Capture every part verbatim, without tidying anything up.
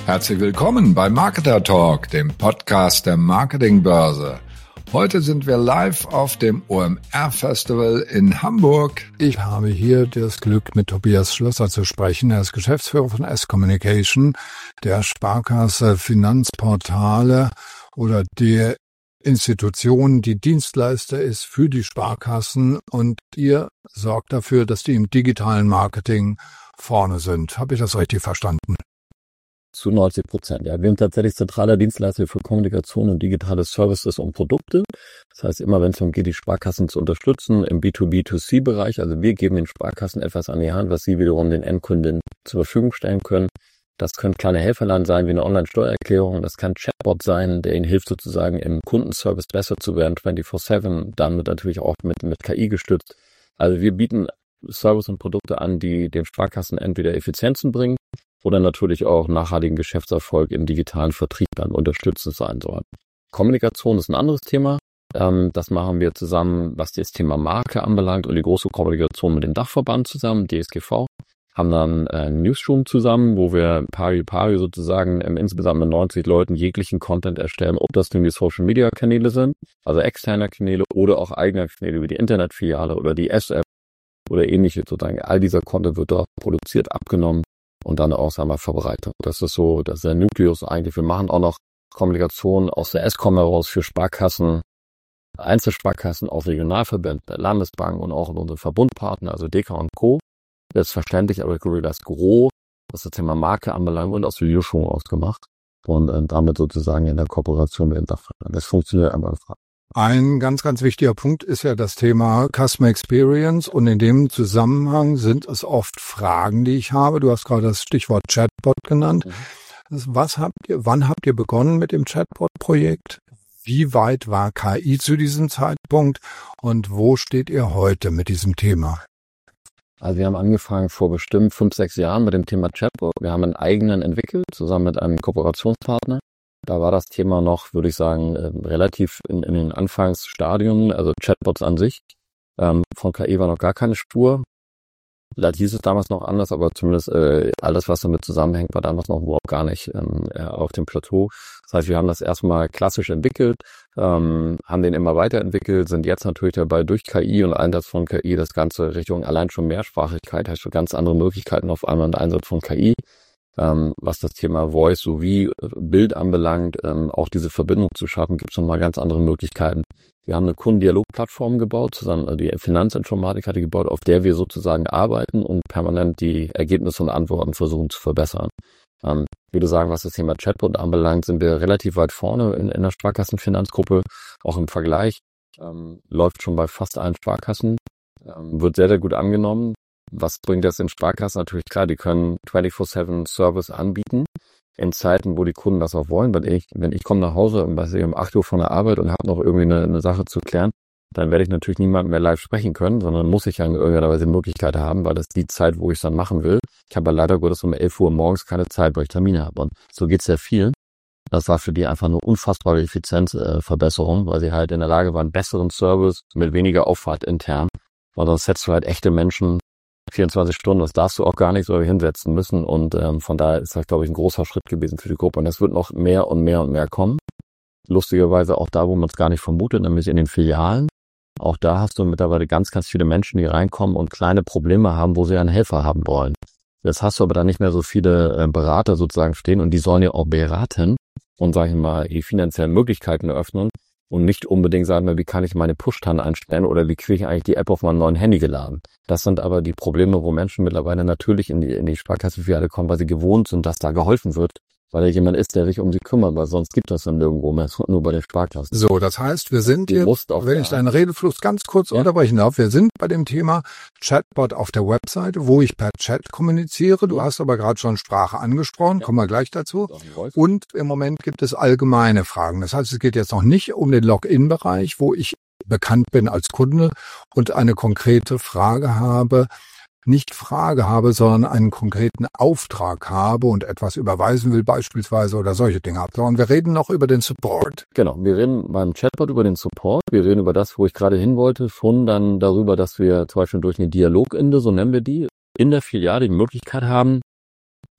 Herzlich willkommen bei Marketer Talk, dem Podcast der Marketingbörse. Heute sind wir live auf dem O M R Festival in Hamburg. Ich habe hier das Glück, mit Tobias Schlösser zu sprechen. Er ist Geschäftsführer von S-Communication, der Sparkasse Finanzportale oder der Institution, die Dienstleister ist für die Sparkassen, und ihr sorgt dafür, dass die im digitalen Marketing vorne sind. Habe ich das richtig verstanden? Zu neunzig Prozent, ja. Wir sind tatsächlich zentraler Dienstleister für Kommunikation und digitale Services und Produkte. Das heißt, immer wenn es darum geht, die Sparkassen zu unterstützen im B zwei B zwei C Bereich, also wir geben den Sparkassen etwas an die Hand, was sie wiederum den Endkunden zur Verfügung stellen können. Das können kleine Helferlein sein, wie eine Online-Steuererklärung. Das kann Chatbot sein, der ihnen hilft, sozusagen im Kundenservice besser zu werden, vierundzwanzig sieben, damit natürlich auch mit, mit K I gestützt. Also wir bieten Service und Produkte an, die den Sparkassen entweder Effizienzen bringen oder natürlich auch nachhaltigen Geschäftserfolg im digitalen Vertrieb dann unterstützend sein sollen. Kommunikation ist ein anderes Thema. Ähm, das machen wir zusammen, was das Thema Marke anbelangt, und die große Kommunikation mit dem Dachverband zusammen, D S G V. Haben dann ein Newsroom zusammen, wo wir pari pari sozusagen ähm, insgesamt mit neunzig Leuten jeglichen Content erstellen, ob das nun die Social-Media-Kanäle sind, also externe Kanäle oder auch eigene Kanäle wie die Internetfiliale oder die S-App oder ähnliche sozusagen. All dieser Content wird dort produziert, abgenommen und dann auch, sagen wir, verbreitet. Das ist so, das ist der Nukleus eigentlich. Wir machen auch noch Kommunikation aus der S-Com heraus für Sparkassen, Einzelsparkassen, auch Regionalverbände, Landesbanken und auch unsere Verbundpartner, also D K und Co. Selbstverständlich, aber das Gros, was das Thema Marke anbelangt, und aus der Videoschulung ausgemacht und äh, damit sozusagen in der Kooperation mit dem Dachverband. Das funktioniert einfach. Ein ganz, ganz wichtiger Punkt ist ja das Thema Customer Experience, und in dem Zusammenhang sind es oft Fragen, die ich habe. Du hast gerade das Stichwort Chatbot genannt. Mhm. Was habt ihr, wann habt ihr begonnen mit dem Chatbot-Projekt? Wie weit war K I zu diesem Zeitpunkt und wo steht ihr heute mit diesem Thema? Also wir haben angefangen vor bestimmt fünf, sechs Jahren mit dem Thema Chatbot. Wir haben einen eigenen entwickelt, zusammen mit einem Kooperationspartner. Da war das Thema noch, würde ich sagen, relativ in, in den Anfangsstadien, also Chatbots an sich. Ähm, von K I war noch gar keine Spur. Vielleicht hieß es damals noch anders, aber zumindest äh, alles, was damit zusammenhängt, war damals noch überhaupt gar nicht ähm, auf dem Plateau. Das heißt, wir haben das erstmal klassisch entwickelt, ähm, haben den immer weiterentwickelt, sind jetzt natürlich dabei, durch K I und Einsatz von K I das Ganze Richtung allein schon Mehrsprachigkeit, heißt schon ganz andere Möglichkeiten auf einmal im Einsatz von K I. Ähm, was das Thema Voice sowie Bild anbelangt, ähm, auch diese Verbindung zu schaffen, gibt es nochmal ganz andere Möglichkeiten. Wir haben eine Kundendialogplattform gebaut, zusammen, also die Finanzinformatik hat die gebaut, auf der wir sozusagen arbeiten und permanent die Ergebnisse und Antworten versuchen zu verbessern. Ähm, wie du sagen, was das Thema Chatbot anbelangt, sind wir relativ weit vorne in, in der Sparkassenfinanzgruppe, auch im Vergleich. Ähm, läuft schon bei fast allen Sparkassen, ähm, wird sehr, sehr gut angenommen. Was bringt das in Sparkassen? Natürlich klar, die können vierundzwanzig sieben Service anbieten in Zeiten, wo die Kunden das auch wollen. Wenn ich, wenn ich komme nach Hause und weiß ich, um acht Uhr von der Arbeit und habe noch irgendwie eine, eine Sache zu klären, dann werde ich natürlich niemandem mehr live sprechen können, sondern muss ich ja in irgendeiner Weise die Möglichkeit haben, weil das die Zeit, wo ich es dann machen will. Ich habe leider Gottes um elf Uhr morgens keine Zeit, weil ich Termine habe. Und so geht's sehr vielen. Das war für die einfach eine unfassbare Effizienzverbesserung, weil sie halt in der Lage waren, besseren Service mit weniger Aufwand intern. Weil sonst setzt du halt echte Menschen vierundzwanzig Stunden, das darfst du auch gar nicht so hinsetzen müssen, und ähm, von daher ist das, glaube ich, ein großer Schritt gewesen für die Gruppe, und es wird noch mehr und mehr und mehr kommen. Lustigerweise auch da, wo man es gar nicht vermutet, nämlich in den Filialen. Auch da hast du mittlerweile ganz, ganz viele Menschen, die reinkommen und kleine Probleme haben, wo sie einen Helfer haben wollen. Jetzt hast du aber dann nicht mehr so viele äh, Berater sozusagen stehen, und die sollen ja auch beraten und, sage ich mal, die finanziellen Möglichkeiten eröffnen und nicht unbedingt sagen, wie kann ich meine Push-Tan einstellen oder wie kriege ich eigentlich die App auf meinem neuen Handy geladen. Das sind aber die Probleme, wo Menschen mittlerweile natürlich in die, in die Sparkassenfiliale kommen, weil sie gewohnt sind, dass da geholfen wird, weil da jemand ist, der sich um sie kümmert, weil sonst gibt es dann nirgendwo mehr, nur bei den Sparkassen. So, das heißt, wir sind hier, wenn ich deinen Redefluss ganz kurz ja. unterbrechen darf, wir sind bei dem Thema Chatbot auf der Webseite, wo ich per Chat kommuniziere. Du hast aber gerade schon Sprache angesprochen, ja. kommen wir gleich dazu. Und im Moment gibt es allgemeine Fragen. Das heißt, es geht jetzt noch nicht um den Login-Bereich, wo ich bekannt bin als Kunde und eine konkrete Frage habe, nicht Frage habe, sondern einen konkreten Auftrag habe und etwas überweisen will beispielsweise oder solche Dinge habe. Und wir reden noch über den Support. Genau, wir reden beim Chatbot über den Support. Wir reden über das, wo ich gerade hin wollte, schon dann darüber, dass wir zum Beispiel durch eine Dialogende, so nennen wir die, in der Filiale die Möglichkeit haben,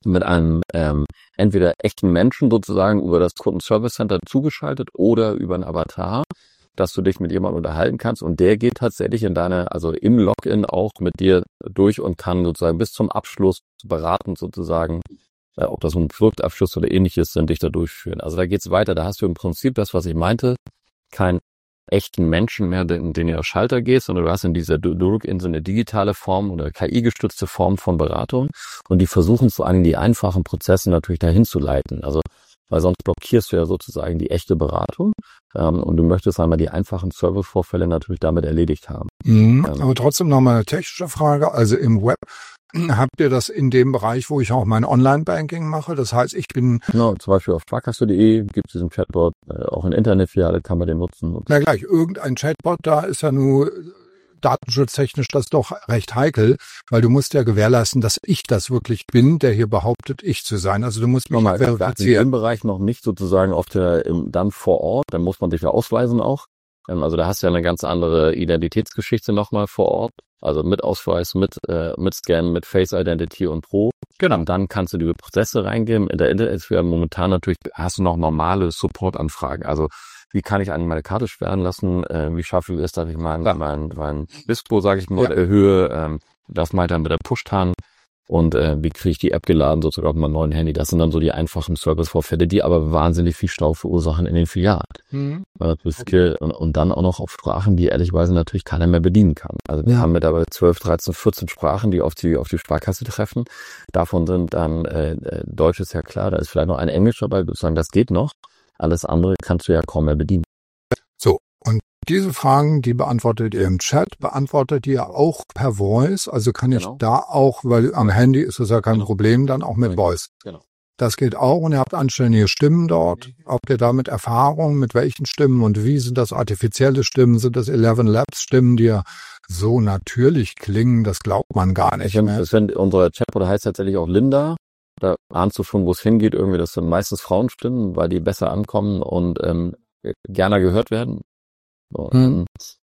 mit einem ähm, entweder echten Menschen sozusagen über das Kundenservice Center zugeschaltet oder über einen Avatar, dass du dich mit jemandem unterhalten kannst und der geht tatsächlich in deine, also im Login auch mit dir durch und kann sozusagen bis zum Abschluss beratend sozusagen, äh, ob das ein Produktabschluss oder ähnliches sind, dich da durchführen. Also da geht's weiter, da hast du im Prinzip das, was ich meinte, kein echten Menschen mehr, in den du auf Schalter gehst, sondern du hast in dieser Login so eine digitale Form oder K I-gestützte Form von Beratung und die versuchen vor allem die einfachen Prozesse natürlich dahin zu leiten. Also weil sonst blockierst du ja sozusagen die echte Beratung ähm, und du möchtest einmal die einfachen Servicevorfälle natürlich damit erledigt haben. Mhm, ähm, aber trotzdem nochmal eine technische Frage. Also im Web habt ihr das in dem Bereich, wo ich auch mein Online-Banking mache? Das heißt, ich bin... Genau, zum Beispiel auf sparkasse punkt de gibt es diesen Chatbot, äh, auch in Internetfiliale kann man den nutzen. Na gleich, irgendein Chatbot, da ist ja nur datenschutztechnisch das doch recht heikel, weil du musst ja gewährleisten, dass ich das wirklich bin, der hier behauptet, ich zu sein. Also du musst mich Nochmal, verifizieren. Im Bereich noch nicht sozusagen auf der, im, dann vor Ort, dann muss man dich ja ausweisen auch. Ähm, also da hast du ja eine ganz andere Identitätsgeschichte nochmal vor Ort. Also mit Ausweis, mit, äh, mit Scan, mit Face Identity und Pro. Genau. Und dann kannst du die Prozesse reingeben. In der Internet momentan natürlich hast du noch normale Support-Anfragen. Also wie kann ich eigentlich meine Karte sperren lassen? Äh, wie schaffe ich es, dass ich mein, ja. mein, mein Dispo, sage ich mal, ja. erhöhe? Ähm, das meint dann mit der Push-Tan. Und äh, wie kriege ich die App geladen, sozusagen auf meinem neuen Handy? Das sind dann so die einfachen Servicevorfälle, die aber wahnsinnig viel Stau verursachen in den Filialen. Mhm. Okay. Und, und dann auch noch auf Sprachen, die ehrlicherweise natürlich keiner mehr bedienen kann. Also wir ja. haben mittlerweile zwölf, dreizehn, vierzehn Sprachen, die auf die auf die Sparkasse treffen. Davon sind dann, äh, Deutsch ist ja klar, da ist vielleicht noch ein Englisch dabei, sozusagen das geht noch. Alles andere kannst du ja kaum mehr bedienen. So, und diese Fragen, die beantwortet ihr im Chat, beantwortet ihr auch per Voice. Also kann genau. ich da auch, weil am Handy ist es ja kein genau. Problem, dann auch mit Voice. Genau. Das geht auch und ihr habt anständige Stimmen dort. Habt ihr damit Erfahrung, mit welchen Stimmen und wie sind das artifizielle Stimmen? Sind das Eleven Labs Stimmen, die ja so natürlich klingen? Das glaubt man gar nicht mehr. Das sind unsere Chatbot heißt tatsächlich auch Linda. Da ahnst du schon, wo es hingeht. Irgendwie, das sind meistens Frauenstimmen, weil die besser ankommen und ähm, gerne gehört werden. Und, hm.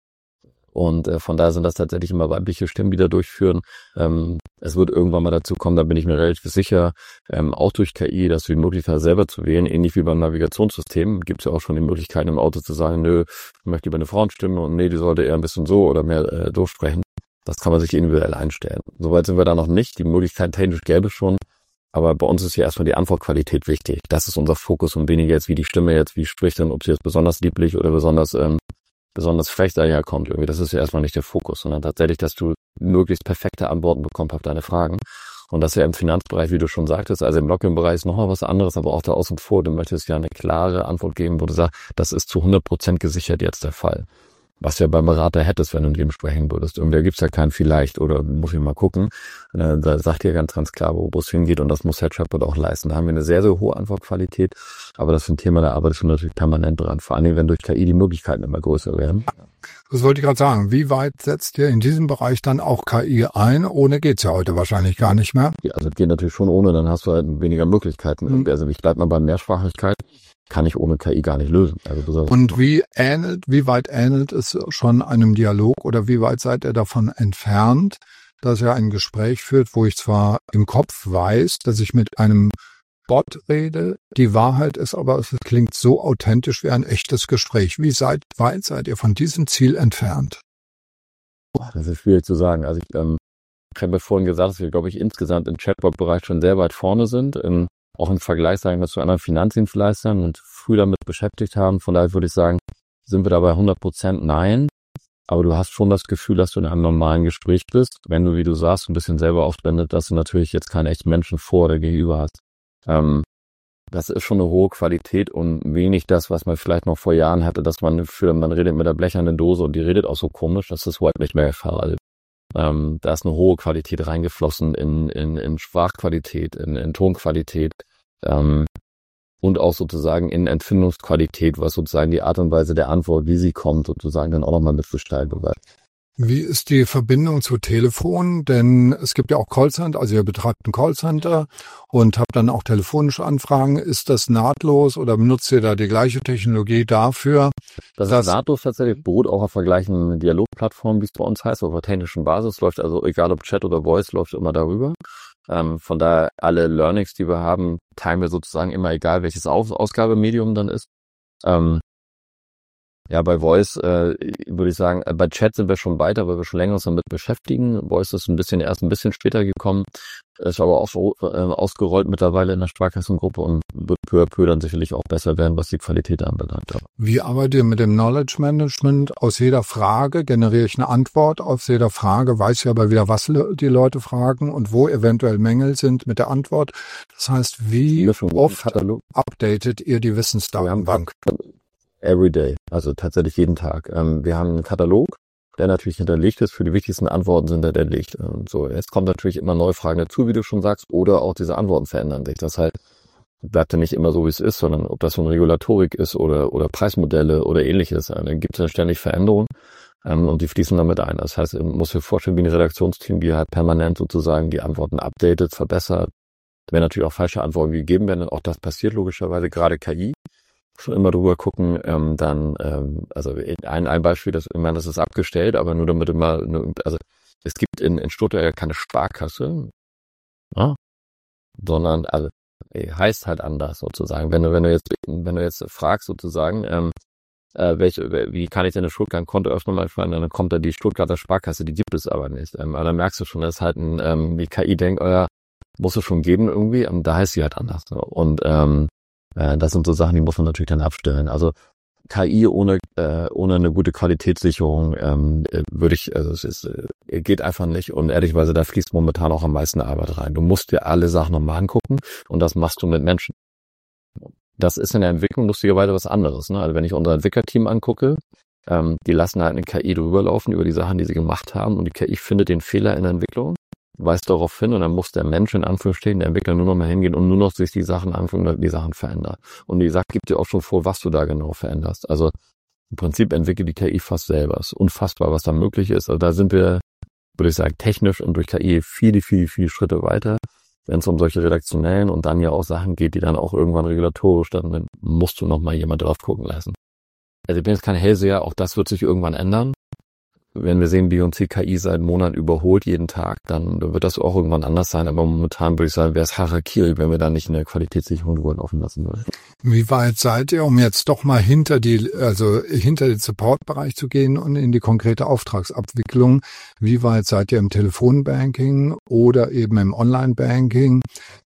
und äh, von daher sind das tatsächlich immer weibliche Stimmen, die da durchführen. Ähm, es wird irgendwann mal dazu kommen, da bin ich mir relativ sicher, ähm, auch durch K I, dass du die Möglichkeit selber zu wählen, ähnlich wie beim Navigationssystem, gibt es ja auch schon die Möglichkeit im Auto zu sagen, nö, ich möchte lieber eine Frauenstimme und nee, die sollte eher ein bisschen so oder mehr äh, durchsprechen. Das kann man sich individuell einstellen. Soweit sind wir da noch nicht. Die Möglichkeit technisch gäbe es schon. Aber bei uns ist ja erstmal die Antwortqualität wichtig. Das ist unser Fokus und weniger jetzt, wie die Stimme jetzt, wie spricht denn, ob sie jetzt besonders lieblich oder besonders ähm, besonders frech daherkommt. Irgendwie. Das ist ja erstmal nicht der Fokus, sondern tatsächlich, dass du möglichst perfekte Antworten bekommst auf deine Fragen. Und das ist ja im Finanzbereich, wie du schon sagtest, also im Login-Bereich ist nochmal was anderes, aber auch da außen vor, du möchtest ja eine klare Antwort geben, wo du sagst, das ist zu hundert Prozent gesichert jetzt der Fall. Was du ja beim Berater hättest, wenn du mit ihm sprechen würdest. Irgendwie gibt's ja keinen vielleicht oder muss ich mal gucken. Da sagt ihr ganz, ganz klar, wo es hingeht und das muss Herr Chatbot auch leisten. Da haben wir eine sehr, sehr hohe Antwortqualität, aber das ist ein Thema, da arbeitest du natürlich permanent dran. Vor allem, wenn durch K I die Möglichkeiten immer größer werden. Das wollte ich gerade sagen. Wie weit setzt ihr in diesem Bereich dann auch K I ein? Ohne geht's ja heute wahrscheinlich gar nicht mehr. Ja, also es geht natürlich schon ohne, dann hast du halt weniger Möglichkeiten. Mhm. Also ich bleib mal bei Mehrsprachigkeit. Kann ich ohne K I gar nicht lösen. Also und wie ähnelt, wie weit ähnelt es schon einem Dialog oder wie weit seid ihr davon entfernt, dass ihr ein Gespräch führt, wo ich zwar im Kopf weiß, dass ich mit einem Bot rede, die Wahrheit ist aber, es klingt so authentisch wie ein echtes Gespräch. Wie seid, weit seid ihr von diesem Ziel entfernt? Das ist schwierig zu sagen. Also ich, ähm, ich habe ja vorhin gesagt, dass wir, glaube ich, insgesamt im Chatbot-Bereich schon sehr weit vorne sind. In, auch im Vergleich, sagen wir, zu anderen Finanzdienstleistern und früh damit beschäftigt haben. Von daher würde ich sagen, sind wir da bei hundert Prozent nein. Aber du hast schon das Gefühl, dass du in einem normalen Gespräch bist. Wenn du, wie du sagst, ein bisschen selber aufwendet, dass du natürlich jetzt keinen echten Menschen vor oder gegenüber hast. Ähm, das ist schon eine hohe Qualität und wenig das, was man vielleicht noch vor Jahren hatte, dass man für, man redet mit der blechernen Dose und die redet auch so komisch, das ist heute nicht mehr der Fall. Also, ähm, da ist eine hohe Qualität reingeflossen in, in, in Sprachqualität, in, in Tonqualität, ähm, und auch sozusagen in Empfindungsqualität, was sozusagen die Art und Weise der Antwort, wie sie kommt, sozusagen dann auch nochmal mitgestaltet wird. Wie ist die Verbindung zu Telefon? Denn es gibt ja auch Callcenter, also ihr betreibt ein Callcenter und habt dann auch telefonische Anfragen. Ist das nahtlos oder benutzt ihr da die gleiche Technologie dafür? Das ist nahtlos tatsächlich, beruht auch auf vergleichenden Dialogplattformen, wie es bei uns heißt, auf der technischen Basis, läuft also egal ob Chat oder Voice, läuft immer darüber. Ähm, von daher alle Learnings, die wir haben, teilen wir sozusagen immer, egal welches Aus- Ausgabemedium dann ist. Ähm, ja, bei Voice äh, würde ich sagen, äh, bei Chat sind wir schon weiter, weil wir schon länger uns damit beschäftigen. Voice ist ein bisschen erst ein bisschen später gekommen, ist aber auch so, äh, ausgerollt mittlerweile in der Sparkassengruppe und wird peu à peu dann sicherlich auch besser werden, was die Qualität anbelangt. Ja. Wie arbeitet ihr mit dem Knowledge Management? Aus jeder Frage generiere ich eine Antwort. Aus jeder Frage weiß ich aber wieder, was die Leute fragen und wo eventuell Mängel sind mit der Antwort. Das heißt, wie oft Katalog. updatet ihr die Wissensdatenbank? Everyday, also tatsächlich jeden Tag. Ähm, wir haben einen Katalog, der natürlich hinterlegt ist. Für die wichtigsten Antworten sind hinterlegt. Ähm, so, jetzt kommt natürlich immer neue Fragen dazu, wie du schon sagst, oder auch diese Antworten verändern sich. Das heißt, bleibt ja nicht immer so, wie es ist, sondern ob das so eine Regulatorik ist oder oder Preismodelle oder ähnliches. Äh, dann gibt es ja ständig Veränderungen ähm, und die fließen damit ein. Das heißt, man muss sich vorstellen, wie ein Redaktionsteam, die halt permanent sozusagen die Antworten updatet, verbessert. Wenn natürlich auch falsche Antworten gegeben werden, auch das passiert logischerweise, gerade K I. Schon immer drüber gucken, ähm, dann, ähm, also ein, ein Beispiel, das, ich meine, das ist abgestellt, aber nur damit immer, also es gibt in, in Stuttgart ja keine Sparkasse, ja, sondern, also heißt halt anders sozusagen. Wenn du, wenn du jetzt, wenn du jetzt fragst sozusagen, ähm, äh, welche, wie kann ich denn eine Stuttgart-Konto öffnen, mal fragen, dann kommt da die Stuttgarter Sparkasse, die gibt es aber nicht. Ähm, aber dann merkst du schon, das ist halt ein, ähm, die K I denkt, oh ja, muss es schon geben irgendwie, ähm, da heißt sie halt anders. Und, ähm, das sind so Sachen, die muss man natürlich dann abstellen. Also K I ohne äh, ohne eine gute Qualitätssicherung ähm, würde ich, also es ist, äh, geht einfach nicht. Und ehrlicherweise, da fließt momentan auch am meisten Arbeit rein. Du musst dir alle Sachen nochmal angucken und das machst du mit Menschen. Das ist in der Entwicklung lustigerweise was anderes. Ne? Also wenn ich unser Entwicklerteam angucke, ähm, die lassen halt eine K I drüber laufen über die Sachen, die sie gemacht haben und die K I findet den Fehler in der Entwicklung, weist darauf hin und dann muss der Mensch in Anführungsstrichen, der Entwickler, nur noch mal hingehen und nur noch sich die Sachen anfangen, die Sachen verändern. Und die sagt, gibt dir auch schon vor, was du da genau veränderst. Also im Prinzip entwickelt die K I fast selber. Es ist unfassbar, was da möglich ist. Also da sind wir, würde ich sagen, technisch und durch K I viele, viele, viele Schritte weiter. Wenn es um solche redaktionellen und dann ja auch Sachen geht, die dann auch irgendwann regulatorisch, dann musst du noch mal jemand drauf gucken lassen. Also ich bin jetzt kein Hellseher, auch das wird sich irgendwann ändern. Wenn wir sehen, wie uns die K I seit Monaten überholt jeden Tag, dann wird das auch irgendwann anders sein. Aber momentan würde ich sagen, wäre es Harakiri, wenn wir da nicht eine Qualitätssicherung drüber laufen lassen würden. Wie weit seid ihr, um jetzt doch mal hinter die, also hinter den Support-Bereich zu gehen und in die konkrete Auftragsabwicklung? Wie weit seid ihr im Telefonbanking oder eben im Online-Banking?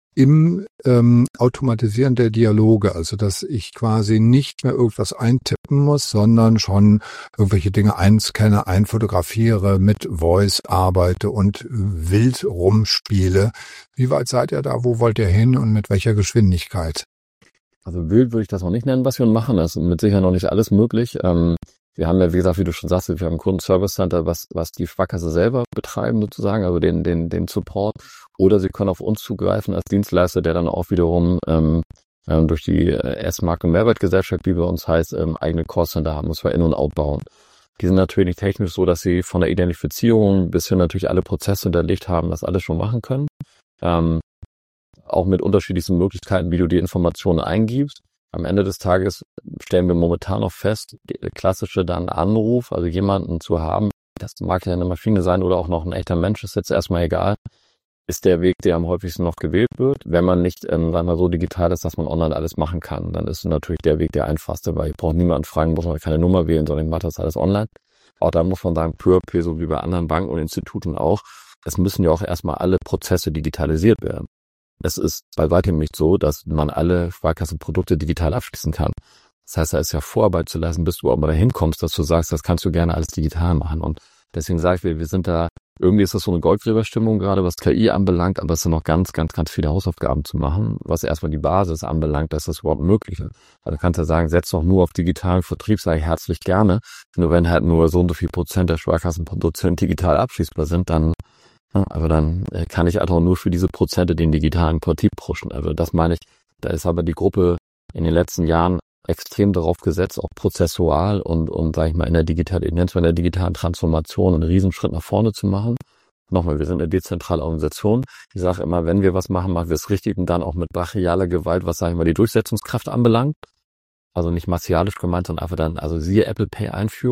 Im ähm, Automatisieren der Dialoge, also dass ich quasi nicht mehr irgendwas eintippen muss, sondern schon irgendwelche Dinge einscanne, einfotografiere, mit Voice arbeite und wild rumspiele. Wie weit seid ihr da? Wo wollt ihr hin und mit welcher Geschwindigkeit? Also wild würde ich das noch nicht nennen, was wir machen. Das ist mit Sicherheit noch nicht alles möglich. Ähm, wir haben ja, wie gesagt, wie du schon sagst, wir haben ein Kundenservice Center, was, was die Sparkasse selber betreiben sozusagen, also den, den, den Support. Oder sie können auf uns zugreifen als Dienstleister, der dann auch wiederum ähm, ähm, durch die äh, S-Mark- und Mehrwertgesellschaft, wie bei uns heißt, ähm, eigene Callcenter haben, muss man in- und outbauen. Die sind natürlich technisch so, dass sie von der Identifizierung bis hin natürlich alle Prozesse hinterlegt haben, das alles schon machen können. Ähm, auch mit unterschiedlichsten Möglichkeiten, wie du die Informationen eingibst. Am Ende des Tages stellen wir momentan noch fest, der klassische dann Anruf, also jemanden zu haben, das mag ja eine Maschine sein oder auch noch ein echter Mensch, ist jetzt erstmal egal, ist der Weg, der am häufigsten noch gewählt wird. Wenn man nicht, ähm, sagen wir so digital ist, dass man online alles machen kann, dann ist natürlich der Weg der einfachste, weil ich brauche niemanden fragen, muss man keine Nummer wählen, sondern ich mache das alles online. Auch da muss man sagen, peu à peu, so wie bei anderen Banken und Instituten auch, es müssen ja auch erstmal alle Prozesse digitalisiert werden. Es ist bei weitem nicht so, dass man alle Sparkassenprodukte digital abschließen kann. Das heißt, da ist ja Vorarbeit zu leisten, bis du auch mal dahin kommst, dass du sagst, das kannst du gerne alles digital machen. Und deswegen sage ich, wir, wir sind da, irgendwie ist das so eine Goldgräberstimmung gerade, was K I anbelangt, aber es sind noch ganz, ganz, ganz viele Hausaufgaben zu machen, was erstmal die Basis anbelangt, dass das überhaupt möglich ist. Also du kannst ja sagen, setz doch nur auf digitalen Vertrieb, sage ich herzlich gerne. Nur wenn halt nur so und so viel Prozent der Sparkassenprodukte digital abschließbar sind, dann Ja, aber dann äh, kann ich einfach nur für diese Prozente den digitalen Vertrieb pushen. Also das meine ich, da ist aber die Gruppe in den letzten Jahren extrem darauf gesetzt, auch prozessual und, und sage ich mal, in der digitalen, in der digitalen Transformation einen Riesenschritt nach vorne zu machen. Nochmal, wir sind eine dezentrale Organisation. Ich sage immer, wenn wir was machen, machen wir es richtig und dann auch mit brachialer Gewalt, was, sage ich mal, die Durchsetzungskraft anbelangt. Also nicht martialisch gemeint, sondern einfach dann, also siehe Apple Pay Einführung.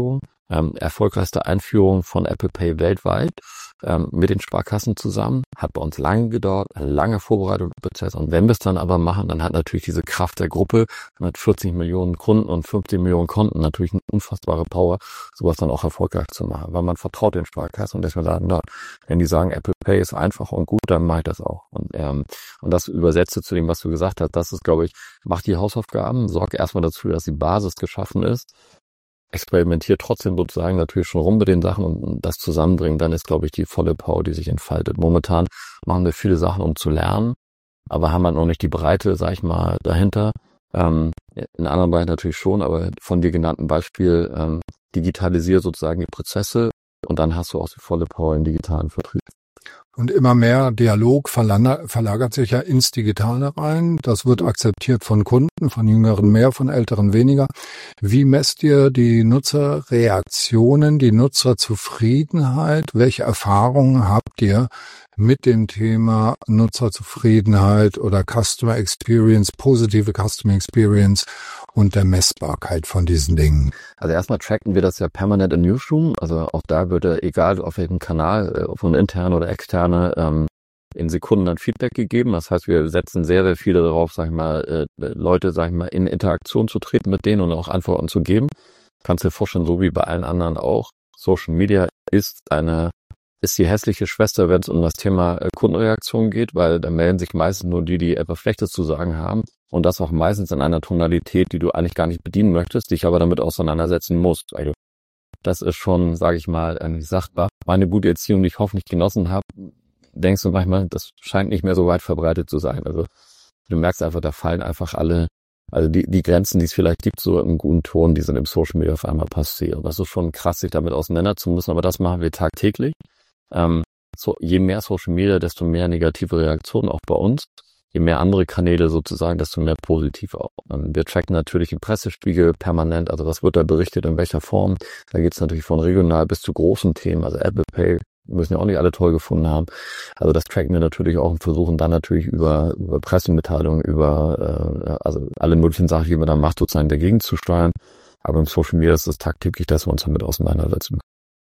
Ähm, erfolgreichste Einführung von Apple Pay weltweit ähm, mit den Sparkassen zusammen. Hat bei uns lange gedauert, ein langer Vorbereitungsprozess. Und wenn wir es dann aber machen, dann hat natürlich diese Kraft der Gruppe mit vierzig Millionen Kunden und fünfzehn Millionen Konten natürlich eine unfassbare Power, sowas dann auch erfolgreich zu machen. Weil man vertraut den Sparkassen und deswegen sagen, na, wenn die sagen, Apple Pay ist einfach und gut, dann mache ich das auch. Und, ähm, und das übersetze zu dem, was du gesagt hast. Das ist, glaube ich, mach die Hausaufgaben, sorg erstmal dazu, dass die Basis geschaffen ist. Experimentiert trotzdem sozusagen natürlich schon rum mit den Sachen und das zusammenbringen, dann ist, glaube ich, die volle Power, die sich entfaltet. Momentan machen wir viele Sachen, um zu lernen, aber haben halt noch nicht die Breite, sag ich mal, dahinter. Ähm, in anderen Bereichen natürlich schon, aber von dir genannten Beispiel, ähm, digitalisiere sozusagen die Prozesse und dann hast du auch die volle Power im digitalen Vertrieb. Und immer mehr Dialog verlagert sich ja ins Digitale rein. Das wird akzeptiert von Kunden, von Jüngeren mehr, von Älteren weniger. Wie messt ihr die Nutzerreaktionen, die Nutzerzufriedenheit? Welche Erfahrungen habt ihr mit dem Thema Nutzerzufriedenheit oder Customer Experience, positive Customer Experience und der Messbarkeit von diesen Dingen? Also erstmal tracken wir das ja permanent in Newsroom. Also auch da würde, egal auf welchem Kanal, von intern oder externe, ähm, in Sekunden dann Feedback gegeben. Das heißt, wir setzen sehr, sehr viele darauf, sag ich mal, äh, Leute, sag ich mal, in Interaktion zu treten mit denen und auch Antworten zu geben. Kannst dir vorstellen, so wie bei allen anderen auch. Social Media ist eine ist die hässliche Schwester, wenn es um das Thema Kundenreaktion geht, weil da melden sich meistens nur die, die etwas Schlechtes zu sagen haben und das auch meistens in einer Tonalität, die du eigentlich gar nicht bedienen möchtest, dich aber damit auseinandersetzen musst. Also das ist schon, sage ich mal, ich sag, meine gute Erziehung, die ich hoffentlich genossen habe, denkst du manchmal, das scheint nicht mehr so weit verbreitet zu sein. Also du merkst einfach, da fallen einfach alle, also die, die Grenzen, die es vielleicht gibt, so im guten Ton, die sind im Social Media auf einmal passiert. Das ist schon krass, sich damit auseinanderzusetzen müssen, aber das machen wir tagtäglich. Ähm, so, je mehr Social Media, desto mehr negative Reaktionen auch bei uns. Je mehr andere Kanäle sozusagen, desto mehr positiv auch. Ähm, wir tracken natürlich den Pressespiegel permanent, also was wird da berichtet, in welcher Form. Da geht es natürlich von regional bis zu großen Themen, also Apple Pay müssen ja auch nicht alle toll gefunden haben. Also das tracken wir natürlich auch und versuchen dann natürlich über, über Pressemitteilungen, über äh, also alle möglichen Sachen, die man da macht, sozusagen dagegen zu steuern. Aber im Social Media ist es tagtäglich, dass wir uns damit auseinandersetzen.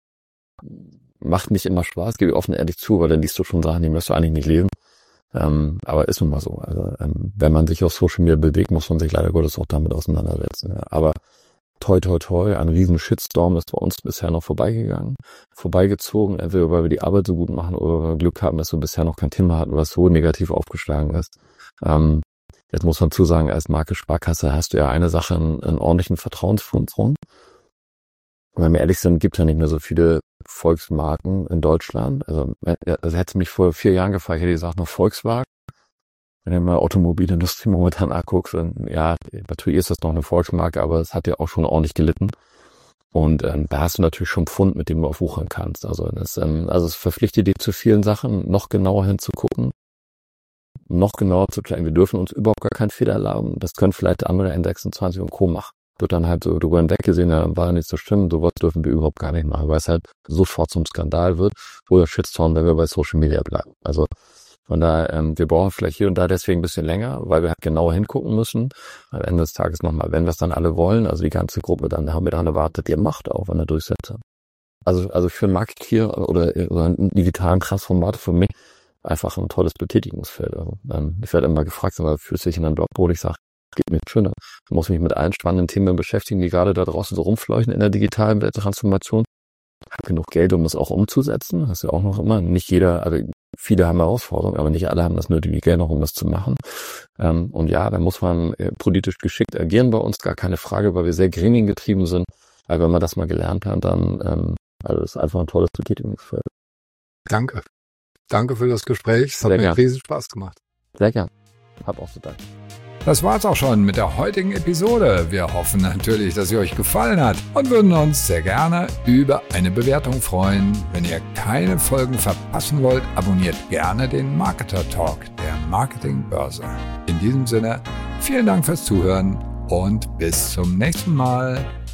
Macht nicht immer Spaß, gebe ich offen ehrlich zu, weil dann liest du schon Sachen, die möchtest du eigentlich nicht lesen. Ähm, aber ist nun mal so. Also ähm, wenn man sich auf Social Media bewegt, muss man sich leider Gottes auch damit auseinandersetzen. Ja. Aber toi toi toi, ein riesen Shitstorm ist bei uns bisher noch vorbeigegangen, vorbeigezogen, entweder weil wir die Arbeit so gut machen oder weil wir Glück haben, dass wir bisher noch kein Thema hatten, was so negativ aufgeschlagen ist. Ähm, jetzt muss man zu sagen, als Marke Sparkasse hast du ja eine Sache, einen, einen ordentlichen Vertrauensvorsprung. Wenn wir ehrlich sind, gibt es ja nicht mehr so viele Volksmarken in Deutschland. Also, also hätte mich vor vier Jahren gefragt, hätte ich gesagt, noch Volkswagen. Wenn du mal Automobilindustrie momentan anguckst, dann, ja, natürlich ist das noch eine Volksmarke, aber es hat ja auch schon ordentlich gelitten. Und ähm, da hast du natürlich schon einen Pfund, mit dem du aufwuchern kannst. Also, das, ähm, also es verpflichtet dich zu vielen Sachen, noch genauer hinzugucken, noch genauer zu klären. Wir dürfen uns überhaupt gar keinen Fehler erlauben. Das können vielleicht andere N sechsundzwanzig und Co. machen. Wird dann halt so drüber hinweggesehen, ja, war nicht so schlimm, sowas dürfen wir überhaupt gar nicht machen, weil es halt sofort zum Skandal wird oder Shitstorm, wenn wir bei Social Media bleiben. Also von daher, ähm, wir brauchen vielleicht hier und da deswegen ein bisschen länger, weil wir halt genauer hingucken müssen. Am Ende des Tages nochmal, wenn wir es dann alle wollen, also die ganze Gruppe, dann haben wir daran erwartet, ihr macht auch an der Durchsetzung. Also also für einen Marketeer oder, oder einen digitalen Transformator für mich einfach ein tolles Betätigungsfeld. Also, ähm, ich werde immer gefragt, aber fühlst du dich in einem Blog, wo ich sage, geht mir schöner. Ich muss mich mit allen spannenden Themen beschäftigen, die gerade da draußen so rumfleuchen in der digitalen Transformation. Ich habe genug Geld, um das auch umzusetzen. Das ist ja auch noch immer. Nicht jeder, also viele haben Herausforderungen, aber nicht alle haben das nötige Geld noch, um das zu machen. Ähm, und ja, da muss man äh, politisch geschickt agieren bei uns, gar keine Frage, weil wir sehr gremiengetrieben sind. Aber wenn man das mal gelernt hat, dann ähm, also das ist einfach ein tolles Betätigungsfeld. Danke. Danke für das Gespräch. Es hat Sehr mir gern. riesen Spaß gemacht. Sehr gern. Hab auch so danke. Das war's auch schon mit der heutigen Episode. Wir hoffen natürlich, dass sie euch gefallen hat und würden uns sehr gerne über eine Bewertung freuen. Wenn ihr keine Folgen verpassen wollt, abonniert gerne den Marketer Talk der Marketingbörse. In diesem Sinne, vielen Dank fürs Zuhören und bis zum nächsten Mal.